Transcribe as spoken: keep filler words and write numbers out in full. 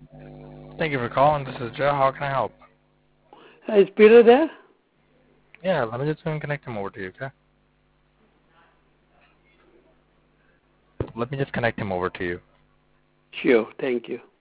Thank you for calling. This is Joe. How can I help? Uh, Is Peter there? Yeah, let me just go and connect him over to you, okay? Let me just connect him over to you. Sure, thank you.